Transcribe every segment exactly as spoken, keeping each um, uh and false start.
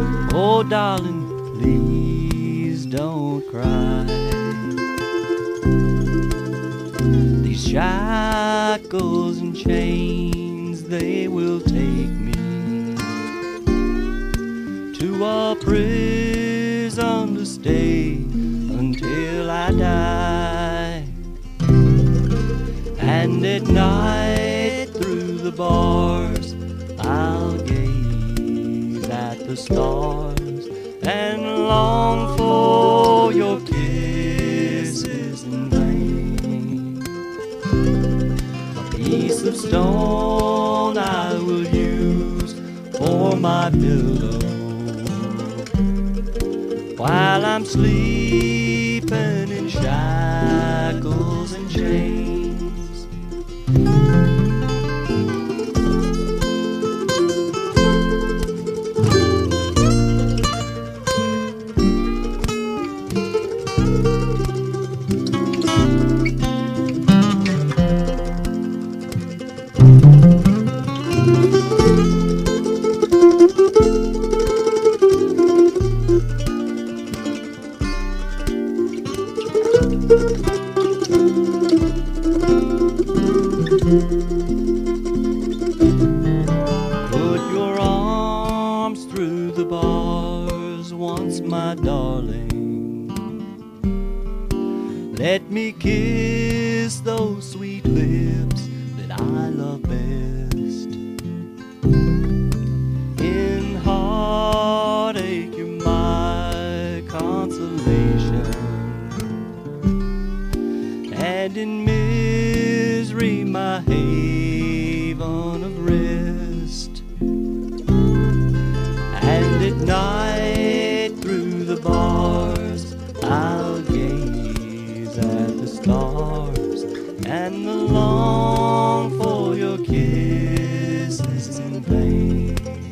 Oh, darling, please don't cry. These shackles and chains, they will take me to a prison to stay until I die. And at night through the bars I'll gaze at the stars and long for your kisses in vain. A piece of stone I will use for my pillow while I'm sleeping in shackles and chains. Put your arms through the bars once, my darling. Let me kiss those sweet lips that I love best. In heartache you're my consolation, and in misery my haven of rest. And at night through the bars I'll gaze at the stars and long for your kisses in vain.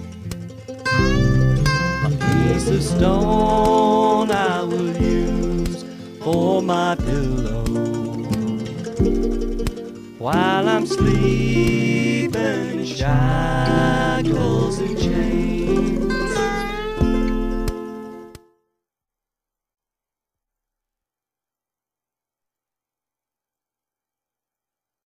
A piece of stone I will use for my pillow while I'm sleeping in shackles and chains.